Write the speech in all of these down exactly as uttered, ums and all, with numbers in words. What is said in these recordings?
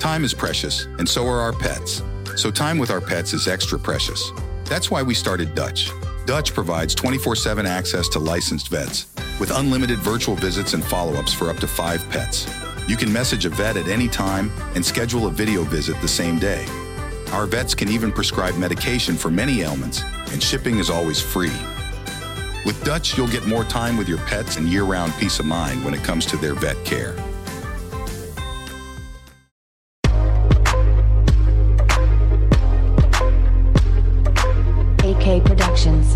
Time is precious, and so are our pets. So time with our pets is extra precious. That's why we started Dutch. Dutch provides twenty-four seven access to licensed vets, with unlimited virtual visits and follow-ups for up to five pets. You can message a vet at any time and schedule a video visit the same day. Our vets can even prescribe medication for many ailments, and shipping is always free. With Dutch, you'll get more time with your pets and year-round peace of mind when it comes to their vet care. A K Productions.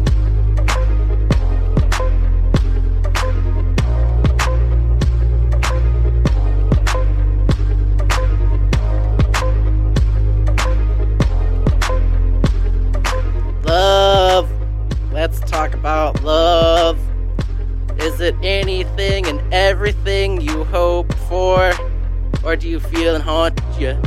Love. Let's talk about love. Is it anything and everything you hope for? Or do you feel and haunt you?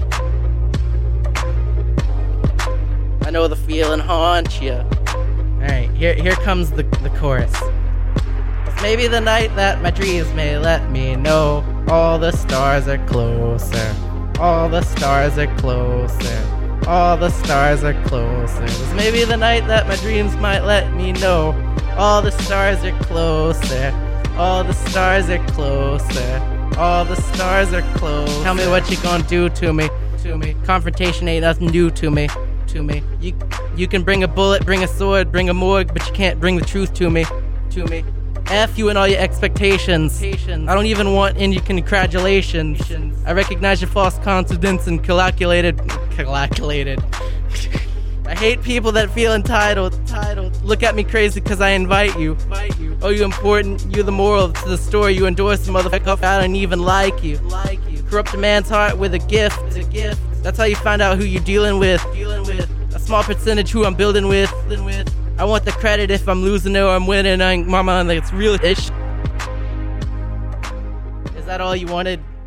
I know the feeling haunts you. Alright, here here comes the, the chorus. It's maybe the night that my dreams may let me know all the stars are closer. All the stars are closer. All the stars are closer. It's maybe the night that my dreams might let me know all the stars are closer. All the stars are closer. All the stars are closer. Tell me what you gonna do to me. To me. Confrontation ain't nothing new to me. To me. You you can bring a bullet, bring a sword, bring a morgue, but you can't bring the truth to me. To me. F you and all your expectations. I don't even want any congratulations. I recognize your false confidence and calculated. Calculated. I hate people that feel entitled. Entitled. Look at me crazy because I invite you. Invite you. Oh, you important. You're the moral to the story. You endorse the motherfucker. I don't even like you. Like you. Corrupt a man's heart with a gift. It's a gift. That's how you find out who you're dealing with. Dealing with. A small percentage who I'm building with. Building with. I want the credit if I'm losing or I'm winning. I'm mama, it's real ish. Is that all you wanted?